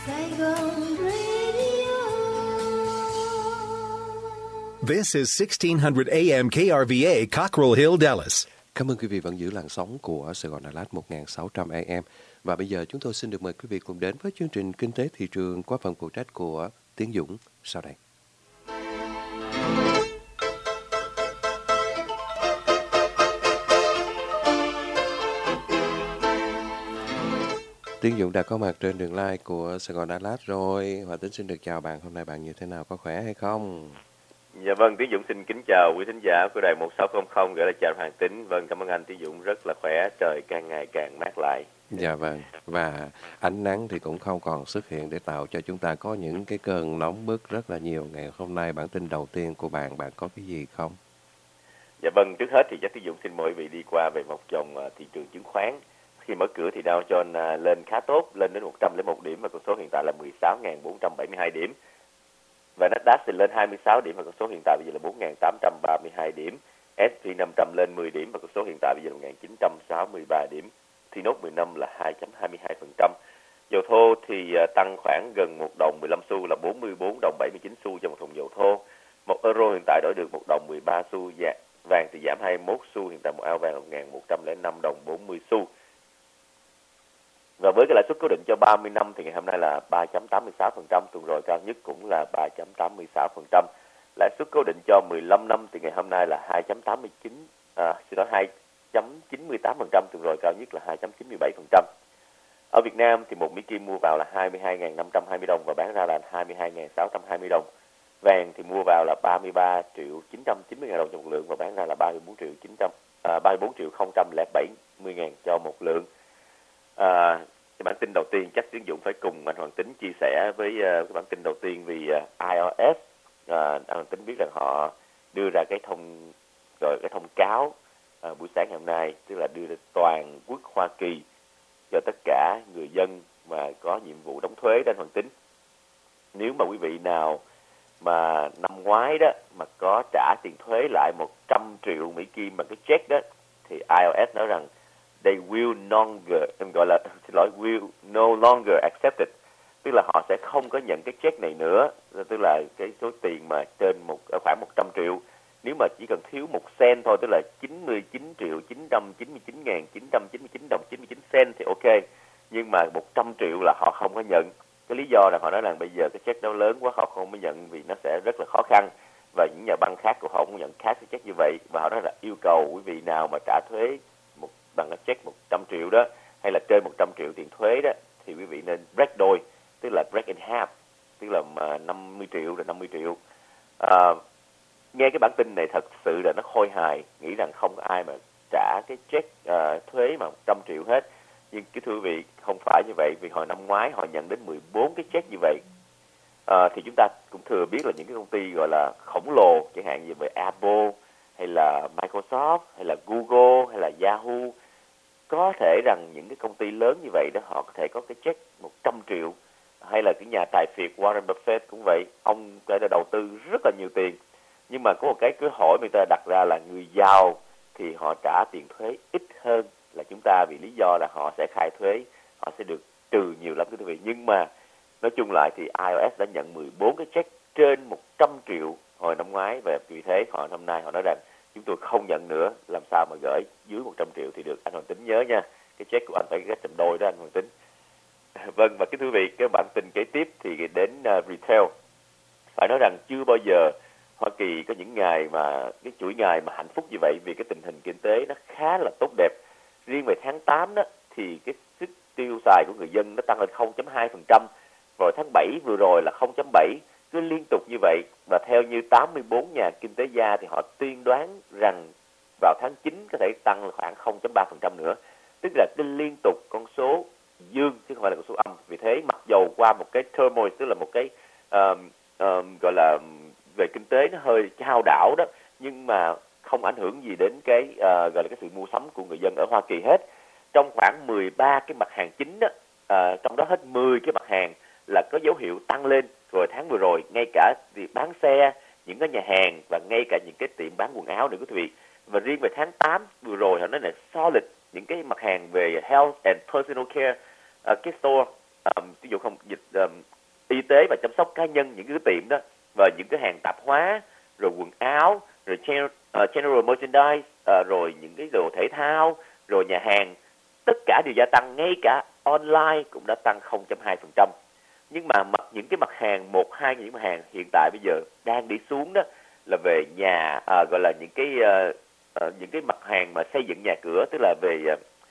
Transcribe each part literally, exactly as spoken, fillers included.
Saigon Radio. This is sixteen hundred A M K R V A, Cockrell Hill, Dallas. Cảm ơn quý vị vẫn giữ làn sóng của Sài Gòn Đà Lạt một nghìn sáu trăm A M. Và bây giờ chúng tôi xin được mời quý vị cùng đến với chương trình Kinh tế thị trường qua phần phụ trách của Tiến Dũng sau đây. Tiến Dũng đã có mặt trên đường live của Sài Gòn Đà Lạt rồi. Hòa Tính xin được chào bạn. Hôm nay bạn như thế nào, có khỏe hay không? Dạ vâng, Tiến Dũng xin kính chào quý thính giả của đài một sáu không không, gửi lời chào Hoàng Tính. Vâng, cảm ơn anh. Tiến Dũng rất là khỏe, trời càng ngày càng mát lại. Dạ vâng, và ánh nắng thì cũng không còn xuất hiện để tạo cho chúng ta có những cái cơn nóng bức rất là nhiều. Ngày hôm nay bản tin đầu tiên của bạn, bạn có cái gì không? Dạ vâng, trước hết thì chắc Tiến Dũng xin mời quý vị đi qua về một vòng thị trường chứng khoán. Khi mở cửa thì Dow Jones lên khá tốt, lên đến một trăm lẻ một điểm và con số hiện tại là mười sáu nghìn bốn trăm bảy mươi hai điểm. Và Nasdaq thì lên hai mươi sáu điểm và con số hiện tại bây giờ là bốn nghìn tám trăm ba mươi hai điểm. ét and pê năm trăm lên mười điểm và con số hiện tại bây giờ là một nghìn chín trăm sáu mươi ba điểm. Thì nốt mười năm là hai phẩy hai mươi hai phần trăm. Dầu thô thì tăng khoảng gần một đồng mười lăm xu là bốn mươi bốn đồng bảy mươi chín xu cho một thùng dầu thô. Một euro hiện tại đổi được một đồng mười ba xu. Vàng thì giảm hai mươi mốt xu, hiện tại một ao vàng là một nghìn một trăm lẻ năm đồng bốn mươi xu. Và với cái lãi suất cố định cho ba mươi năm thì ngày hôm nay là ba phẩy tám mươi sáu phần trăm, tuần rồi cao nhất cũng là ba phẩy tám mươi sáu phần trăm. Lãi suất cố định cho mười lăm năm thì ngày hôm nay là hai phẩy tám mươi chín, à, xin lỗi hai phẩy chín mươi tám phần trăm, tuần rồi cao nhất là hai phẩy chín mươi bảy phần trăm. Ở Việt Nam thì một Mỹ Kim mua vào là hai mươi hai nghìn năm trăm hai mươi đồng và bán ra là hai mươi hai nghìn sáu trăm hai mươi đồng. Vàng thì mua vào là ba mươi ba triệu chín trăm chín mươi nghìn đồng cho một lượng và bán ra là ba mươi bốn triệu chín trăm, à, ba mươi bốn triệu không trăm lẻ bảy mươi nghìn cho một lượng. À, cái bản tin đầu tiên chắc Tiến Dũng phải cùng anh Hoàng Tính chia sẻ với uh, cái bản tin đầu tiên vì uh, i o ét. Uh, anh Hoàng Tính biết rằng họ đưa ra cái thông rồi cái thông cáo uh, buổi sáng ngày hôm nay, tức là đưa ra toàn quốc Hoa Kỳ cho tất cả người dân mà có nhiệm vụ đóng thuế đó anh Hoàng Tính. Nếu mà quý vị nào mà năm ngoái đó mà có trả tiền thuế lại một trăm triệu Mỹ Kim bằng cái check đó thì i o ét nói rằng they will longer, em gọi là xin lỗi, will no longer accept it, tức là họ sẽ không có nhận cái check này nữa, tức là cái số tiền mà trên một khoảng một trăm triệu, nếu mà chỉ cần thiếu một cent thôi, tức là chín mươi chín triệu chín trăm chín mươi chín nghìn chín trăm chín mươi chín đồng chín mươi chín cent thì ok, nhưng mà một trăm triệu là họ không có nhận. Cái lý do là họ nói rằng bây giờ cái check nó lớn quá, họ không có nhận vì nó sẽ rất là khó khăn, và những nhà băng khác của họ cũng nhận khác cái check như vậy, và họ nói là yêu cầu quý vị nào mà trả thuế một bằng cái check một trăm triệu đó hay là trên một trăm triệu tiền thuế đó thì quý vị nên break đôi, tức là break in half, tức là năm mươi triệu rồi năm mươi triệu. À, nghe cái bản tin này thật sự là nó khôi hài, nghĩ rằng không có ai mà trả cái check uh, thuế mà một trăm triệu hết. Nhưng cái thưa quý vị, không phải như vậy, vì hồi năm ngoái họ nhận đến mười bốn cái check như vậy. À, thì chúng ta cũng thừa biết là những cái công ty gọi là khổng lồ, chẳng hạn như về Apple hay là Microsoft hay là Google hay là Yahoo, có thể rằng những cái công ty lớn như vậy đó họ có thể có cái check một trăm triệu, hay là cái nhà tài phiệt Warren Buffett cũng vậy, ông đã đầu tư rất là nhiều tiền. Nhưng mà có một cái câu hỏi người ta đặt ra là người giàu thì họ trả tiền thuế ít hơn là chúng ta, vì lý do là họ sẽ khai thuế, họ sẽ được trừ nhiều lắm quý vị. Nhưng mà nói chung lại thì i o ét đã nhận mười bốn cái check trên một trăm triệu hồi năm ngoái, và vì thế họ năm nay họ nói rằng chúng tôi không nhận nữa, làm sao mà gửi dưới một trăm triệu thì được. Anh Hoàng Tính nhớ nha, cái check của anh phải gấp thành đôi đó anh Hoàng Tính. Vâng, và cái thưa quý vị, cái bản tin kế tiếp thì đến uh, retail. Phải nói rằng chưa bao giờ Hoa Kỳ có những ngày mà cái chuỗi ngày mà hạnh phúc như vậy, vì cái tình hình kinh tế nó khá là tốt đẹp. Riêng về tháng tám đó thì cái sức tiêu xài của người dân nó tăng lên không phẩy hai phần trăm, rồi tháng bảy vừa rồi là không phẩy bảy, cứ liên tục như vậy. Và theo như tám mươi bốn nhà kinh tế gia thì họ tiên đoán rằng vào tháng chín có thể tăng khoảng không phẩy ba phần trăm nữa, tức là cái liên tục con số dương chứ không phải là con số âm. Vì thế mặc dầu qua một cái turmoil, tức là một cái uh, uh, gọi là về kinh tế nó hơi chao đảo đó, nhưng mà không ảnh hưởng gì đến cái uh, gọi là cái sự mua sắm của người dân ở Hoa Kỳ hết. Trong khoảng mười ba cái mặt hàng chính đó, uh, trong đó hết mười cái mặt hàng là có dấu hiệu tăng lên. Rồi tháng vừa rồi ngay cả việc bán xe, những cái nhà hàng và ngay cả những cái tiệm bán quần áo nữa quý vị. Và riêng về tháng tám vừa rồi họ nói là solid, những cái mặt hàng về health and personal care, uh, cái store, um, ví dụ không dịch um, y tế và chăm sóc cá nhân, những cái tiệm đó, và những cái hàng tạp hóa, rồi quần áo, rồi general, uh, general merchandise, uh, rồi những cái đồ thể thao, rồi nhà hàng, tất cả đều gia tăng, ngay cả online cũng đã tăng không phẩy hai phần trăm. Nhưng mà mặt những cái mặt hàng, một hai những mặt hàng hiện tại bây giờ đang đi xuống đó là về nhà, à, gọi là những cái uh, uh, những cái mặt hàng mà xây dựng nhà cửa, tức là về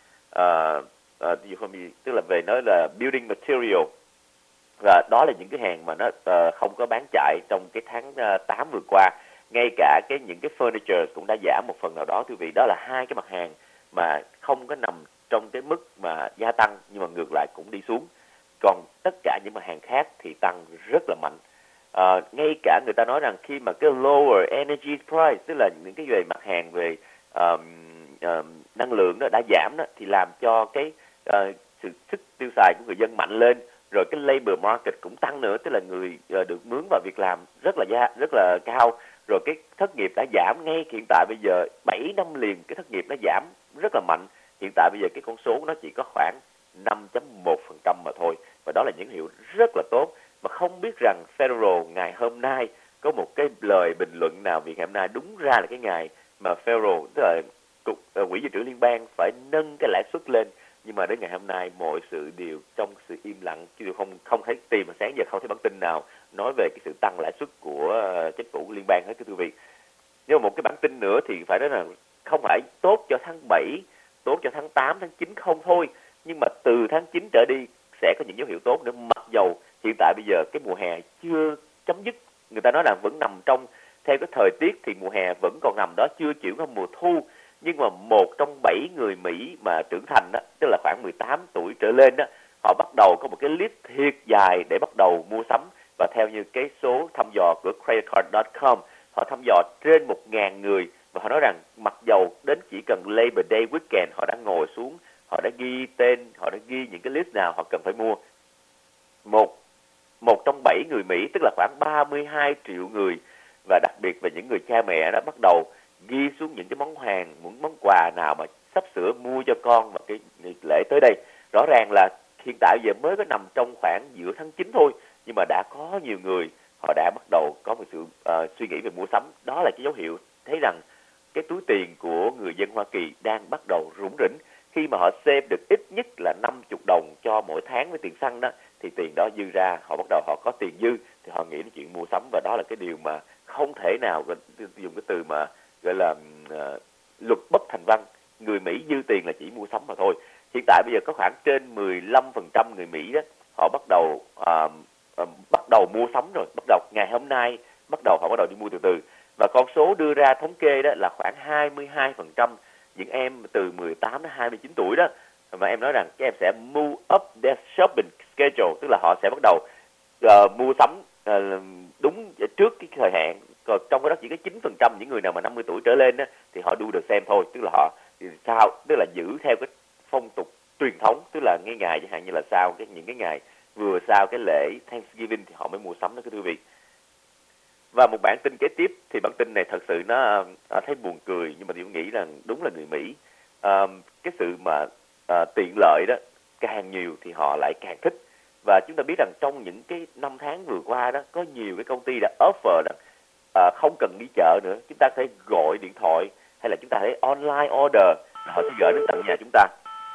uh, uh, tức là về nói là building material, và đó là những cái hàng mà nó uh, không có bán chạy trong cái tháng uh, tám vừa qua. Ngay cả cái những cái furniture cũng đã giảm một phần nào đó, thưa vị. Đó là hai cái mặt hàng mà không có nằm trong cái mức mà gia tăng, nhưng mà ngược lại cũng đi xuống. Còn tất cả những mặt hàng khác thì tăng rất là mạnh. À, ngay cả người ta nói rằng khi mà cái lower energy price, tức là những cái về mặt hàng về um, um, năng lượng đó đã giảm đó, thì làm cho cái uh, sự sức tiêu xài của người dân mạnh lên. Rồi cái labor market cũng tăng nữa, tức là người uh, được mướn vào việc làm rất là gia, rất là cao. Rồi cái thất nghiệp đã giảm, ngay hiện tại bây giờ bảy năm liền cái thất nghiệp nó giảm rất là mạnh. Hiện tại bây giờ cái con số nó chỉ có khoảng năm phẩy một phần trăm mà thôi. Và đó là những hiệu rất là tốt. Mà không biết rằng Federal ngày hôm nay có một cái lời bình luận nào vì ngày hôm nay đúng ra là cái ngày mà Federal, tức là cục uh, quỹ dự trữ liên bang phải nâng cái lãi suất lên. Nhưng mà đến ngày hôm nay mọi sự đều trong sự im lặng, chứ không không thấy tìm mà sáng giờ không thấy bản tin nào nói về cái sự tăng lãi suất của uh, chính phủ liên bang hết, thưa quý vị. Nhưng mà một cái bản tin nữa thì phải nói là không phải tốt cho tháng bảy, tốt cho tháng tám, tháng chín không thôi, nhưng mà từ tháng chín trở đi sẽ có những dấu hiệu tốt nữa. Mặc dầu hiện tại bây giờ cái mùa hè chưa chấm dứt, người ta nói là vẫn nằm trong, theo cái thời tiết thì mùa hè vẫn còn nằm đó, chưa chuyển qua mùa thu. Nhưng mà một trong bảy người Mỹ mà trưởng thành đó, tức là khoảng mười tám tuổi trở lên đó, họ bắt đầu có một cái list thiệt dài để bắt đầu mua sắm. Và theo như cái số thăm dò của credit card chấm com, họ thăm dò trên một nghìn người, và họ nói rằng mặc dầu đến chỉ cần Labor Day weekend, họ đã ngồi xuống, họ đã ghi tên, họ đã ghi những cái list nào họ cần phải mua. Một một trong bảy người Mỹ, tức là khoảng ba mươi hai triệu người, và đặc biệt là những người cha mẹ đó bắt đầu ghi xuống những cái món hàng, những món quà nào mà sắp sửa mua cho con vào cái ngày lễ tới đây. Rõ ràng là hiện tại giờ mới có nằm trong khoảng giữa tháng chín thôi, nhưng mà đã có nhiều người họ đã bắt đầu có một sự uh, suy nghĩ về mua sắm. Đó là cái dấu hiệu thấy rằng cái túi tiền của người dân Hoa Kỳ đang bắt đầu rủng rỉnh. Khi mà họ save được ít nhất là năm mươi đồng cho mỗi tháng với tiền xăng đó, thì tiền đó dư ra, họ bắt đầu họ có tiền dư, thì họ nghĩ đến chuyện mua sắm. Và đó là cái điều mà không thể nào, dùng cái từ mà gọi là uh, luật bất thành văn, người Mỹ dư tiền là chỉ mua sắm mà thôi. Hiện tại bây giờ có khoảng trên mười lăm phần trăm người Mỹ đó, họ bắt đầu uh, uh, bắt đầu mua sắm rồi, bắt đầu ngày hôm nay bắt đầu họ bắt đầu đi mua từ từ. Và con số đưa ra thống kê đó là khoảng hai mươi hai phần trăm những em từ mười tám đến hai mươi chín tuổi đó, mà em nói rằng các em sẽ move up their shopping schedule, tức là họ sẽ bắt đầu uh, mua sắm uh, đúng trước cái thời hạn. Còn trong cái đó chỉ có chín phần trăm những người nào mà năm mươi tuổi trở lên đó, thì họ do the same thôi, tức là họ sao, tức là giữ theo cái phong tục truyền thống, tức là ngay ngày chẳng hạn như là sau cái những cái ngày vừa sau cái lễ Thanksgiving thì họ mới mua sắm đó, quý vị. Và một bản tin kế tiếp thì bản tin này thật sự nó à, thấy buồn cười, nhưng mà tôi nghĩ rằng đúng là người Mỹ à, cái sự mà à, tiện lợi đó càng nhiều thì họ lại càng thích. Và chúng ta biết rằng trong những cái năm tháng vừa qua đó, có nhiều cái công ty đã offer rằng à, không cần đi chợ nữa, chúng ta có thể gọi điện thoại hay là chúng ta thấy online order, họ sẽ gửi đến tận nhà chúng ta.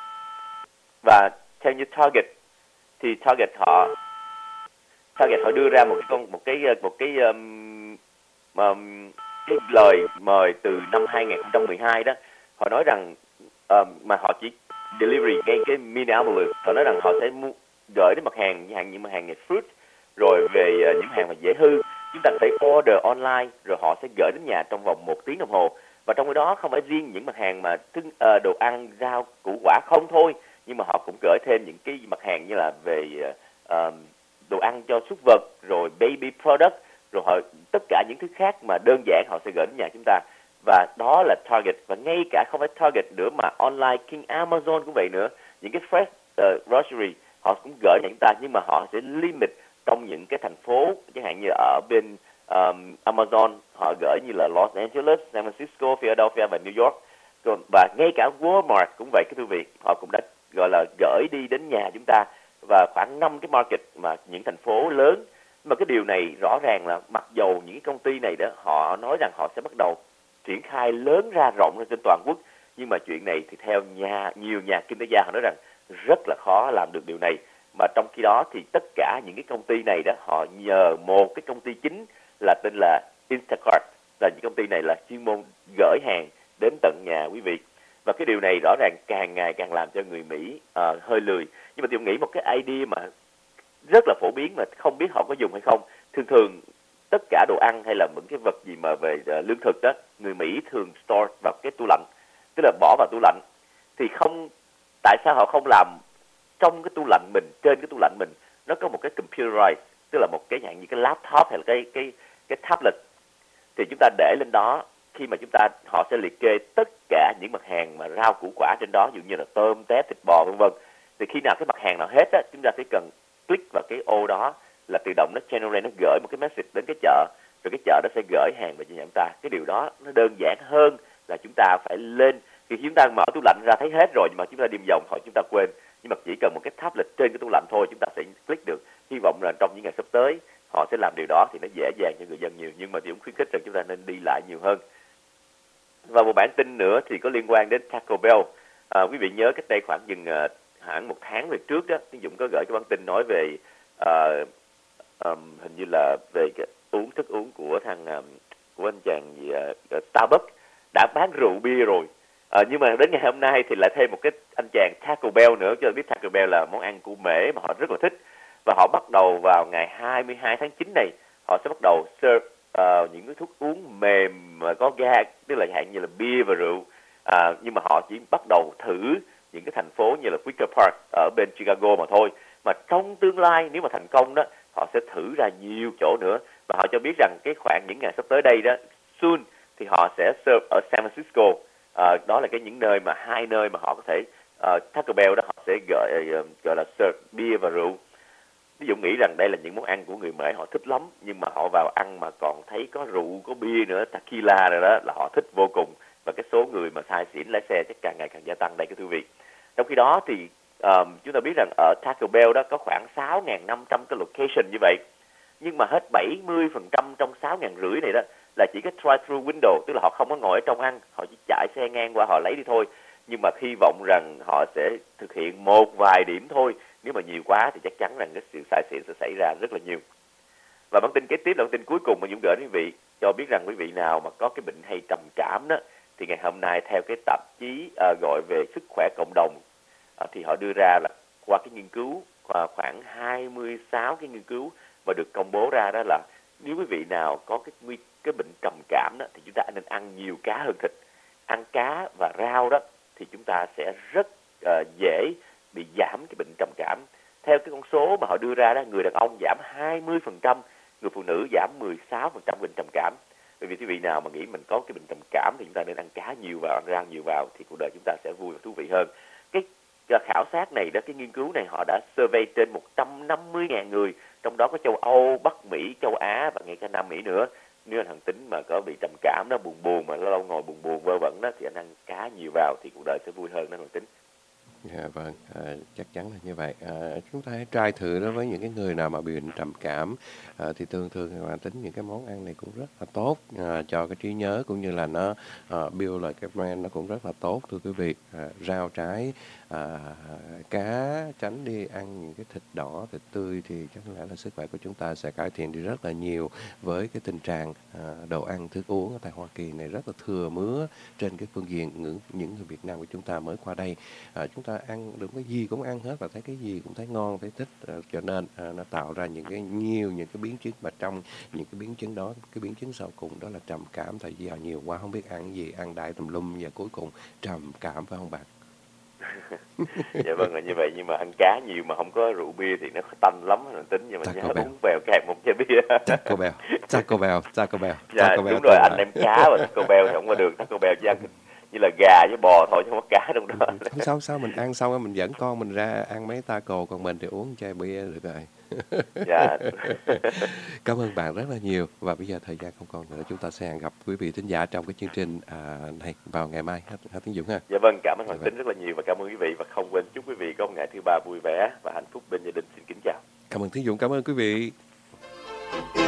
Và theo như Target thì Target họ Target họ đưa ra một cái con một cái một cái um, um, cái lời mời từ năm hai không một hai đó. Họ nói rằng um, mà họ chỉ delivery ngay cái Minneapolis, họ nói rằng họ sẽ mua, gửi đến mặt hàng như hàng những mặt hàng về fruit, rồi về uh, những hàng mà dễ hư, chúng ta có thể order online rồi họ sẽ gửi đến nhà trong vòng một tiếng đồng hồ. Và trong cái đó không phải riêng những mặt hàng mà thức, uh, đồ ăn, rau, củ quả không thôi, nhưng mà họ cũng gửi thêm những cái mặt hàng như là về uh, đồ ăn cho súc vật, rồi baby product, rồi họ tất cả những thứ khác mà đơn giản họ sẽ gửi đến nhà chúng ta. Và đó là Target. Và ngay cả không phải Target nữa mà online King Amazon cũng vậy nữa, những cái fresh uh, grocery họ cũng gửi nhà chúng ta, nhưng mà họ sẽ limit trong những cái thành phố, chẳng hạn như ở bên um, Amazon họ gửi như là Los Angeles, San Francisco, Philadelphia và New York. Và ngay cả Walmart cũng vậy, cái quý vị, họ cũng đã gọi là gửi đi đến nhà chúng ta. và khoảng năm cái market mà những thành phố lớn. Mà cái điều này rõ ràng là mặc dầu những cái công ty này đó họ nói rằng họ sẽ bắt đầu triển khai lớn ra rộng ra trên toàn quốc, nhưng mà chuyện này thì theo nhà nhiều nhà kinh tế gia họ nói rằng rất là khó làm được điều này. Mà trong khi đó thì tất cả những cái công ty này đó họ nhờ một cái công ty chính là tên là Instacart, là những công ty này là chuyên môn gửi hàng đến tận nhà quý vị. Và cái điều này rõ ràng càng ngày càng làm cho người Mỹ uh, hơi lười. Nhưng mà tôi nghĩ một cái idea mà rất là phổ biến mà không biết họ có dùng hay không. Thường thường tất cả đồ ăn hay là những cái vật gì mà về uh, lương thực đó, người Mỹ thường store vào cái tủ lạnh, tức là bỏ vào tủ lạnh. Thì không, tại sao họ không làm trong cái tủ lạnh mình, trên cái tủ lạnh mình nó có một cái computerized, tức là một cái dạng như cái laptop hay là cái cái cái tablet, thì chúng ta để lên đó, khi mà chúng ta họ sẽ liệt kê tất cả những mặt hàng mà rau củ quả trên đó, ví dụ như là tôm, tép, thịt bò vân vân. Thì khi nào cái mặt hàng nào hết á, chúng ta chỉ cần click vào cái ô đó là tự động nó generate, nó gửi một cái message đến cái chợ, rồi cái chợ nó sẽ gửi hàng về cho nhà chúng ta. Cái điều đó nó đơn giản hơn là chúng ta phải lên, khi chúng ta mở tủ lạnh ra thấy hết rồi nhưng mà chúng ta đi vòng thôi chúng ta quên. Nhưng mà chỉ cần một cái tablet trên cái tủ lạnh thôi chúng ta sẽ click được. Hy vọng là trong những ngày sắp tới họ sẽ làm điều đó thì nó dễ dàng cho người dân nhiều, nhưng mà thì cũng khuyến khích rằng chúng ta nên đi lại nhiều hơn. Và một bản tin nữa thì có liên quan đến Taco Bell. À, quý vị nhớ cách đây khoảng chừng uh, khoảng một tháng về trước đó, Tiến Dũng có gửi cái bản tin nói về uh, um, hình như là về cái uống thức uống của thằng um, của anh chàng gì uh, Starbucks đã bán rượu bia rồi. À, nhưng mà đến ngày hôm nay thì lại thêm một cái anh chàng Taco Bell nữa, cho biết Taco Bell là món ăn của Mễ mà họ rất là thích. Và họ bắt đầu vào ngày hai mươi hai tháng chín này, họ sẽ bắt đầu serve uh, những cái thuốc uống mềm mà có ga, tức là dạng như là bia và rượu. À, nhưng mà họ chỉ bắt đầu thử những cái thành phố như là Wicker Park ở bên Chicago mà thôi. Mà trong tương lai nếu mà thành công đó, họ sẽ thử ra nhiều chỗ nữa. Và họ cho biết rằng cái khoảng những ngày sắp tới đây đó, soon thì họ sẽ serve ở San Francisco. À, đó là cái những nơi mà hai nơi mà họ có thể uh, Taco Bell đó họ sẽ gọi uh, gọi là serve bia và rượu. Ví dụ nghĩ rằng đây là những món ăn của người Mỹ họ thích lắm, nhưng mà họ vào ăn mà còn thấy có rượu, có bia nữa, tequila rồi đó là họ thích vô cùng. Và cái số người mà say xỉn lái xe chắc càng ngày càng gia tăng đây, cái thưa quý vị. Trong khi đó thì um, chúng ta biết rằng ở Taco Bell đó có khoảng sáu nghìn năm trăm cái location như vậy, nhưng mà hết bảy mươi phần trăm trong sáu nghìn năm trăm này đó là chỉ cái drive-thru window, tức là họ không có ngồi ở trong ăn, họ chỉ chạy xe ngang qua họ lấy đi thôi. Nhưng mà hy vọng rằng họ sẽ thực hiện một vài điểm thôi, nếu mà nhiều quá thì chắc chắn rằng cái sự sai xỉn sẽ xảy ra rất là nhiều. Và bản tin kế tiếp là bản tin cuối cùng mà Dũng gửi đến quý vị, cho biết rằng quý vị nào mà có cái bệnh hay trầm cảm đó, thì ngày hôm nay theo cái tạp chí uh, gọi về sức khỏe cộng đồng, uh, thì họ đưa ra là qua cái nghiên cứu uh, khoảng hai mươi sáu cái nghiên cứu và được công bố ra đó là nếu quý vị nào có cái nguy cái bệnh trầm cảm đó thì chúng ta nên ăn nhiều cá hơn thịt. Ăn cá và rau đó thì chúng ta sẽ rất uh, dễ bị giảm cái bệnh trầm cảm. Theo cái con số mà họ đưa ra đó, người đàn ông giảm hai mươi phần trăm, người phụ nữ giảm mười sáu phần trăm bệnh trầm cảm. Bởi vì quý vị nào mà nghĩ mình có cái bệnh trầm cảm thì chúng ta nên ăn cá nhiều vào, ăn rau nhiều vào thì cuộc đời chúng ta sẽ vui và thú vị hơn. Cái khảo sát này đó, cái nghiên cứu này họ đã survey trên một trăm năm mươi nghìn người, trong đó có châu Âu, Bắc Mỹ, châu Á và ngay cả Nam Mỹ nữa. Nếu anh Hằng Tính mà có bị trầm cảm đó, buồn buồn mà lâu lâu ngồi buồn buồn vơ vẩn đó thì anh ăn cá nhiều vào thì cuộc đời sẽ vui hơn đó Hằng Tính. Dạ vâng, à, chắc chắn là như vậy. À, chúng ta hãy try thử đó với những cái người nào mà bị bệnh trầm cảm, à, thì thường thường mà tính những cái món ăn này cũng rất là tốt à, cho cái trí nhớ, cũng như là nó à, build lại cái brain nó cũng rất là tốt thưa quý vị. À, rau trái, à, cá, tránh đi ăn những cái thịt đỏ, thịt tươi thì chắc lẽ là sức khỏe của chúng ta sẽ cải thiện đi rất là nhiều với cái tình trạng à, đồ ăn thức uống ở tại Hoa Kỳ này rất là thừa mứa trên cái phương diện những những người Việt Nam của chúng ta mới qua đây. À, chúng ta ăn được cái gì cũng ăn hết và thấy cái gì cũng thấy ngon, thấy thích, à, cho nên à, nó tạo ra những cái nhiều những cái biến chứng, mà trong những cái biến chứng đó, cái biến chứng sau cùng đó là trầm cảm, tại vì nhiều quá không biết ăn gì, ăn đại tùm lum và cuối cùng trầm cảm, phải không bạn? Dạ vâng là như vậy, nhưng mà ăn cá nhiều mà không có rượu bia thì nó tanh lắm là tính, nhưng mà Taco nhớ Bell. uống vào cái một chai bia. Taco Bell, Taco Bell, Taco Bell, Dạ Taco Bell đúng rồi, anh lại. đem cá và Taco Bell thì không có được. Taco Bell chỉ ăn như là gà với bò thôi chứ không có cá trong đó. Không sao, sao mình ăn xong rồi mình dẫn con mình ra ăn mấy taco, còn mình thì uống chai bia được rồi. Dạ. Cảm ơn bạn rất là nhiều. Và bây giờ thời gian không còn nữa, chúng ta sẽ hẹn gặp quý vị thính giả trong cái chương trình à, này vào ngày mai ha, ha Tiến Dũng ha. Dạ vâng, cảm ơn Hoàng Dạ Tính rất là nhiều và cảm ơn quý vị, và không quên chúc quý vị có một ngày thứ ba vui vẻ và hạnh phúc bên gia đình. Xin kính chào. Cảm ơn Tiến Dũng, cảm ơn quý vị.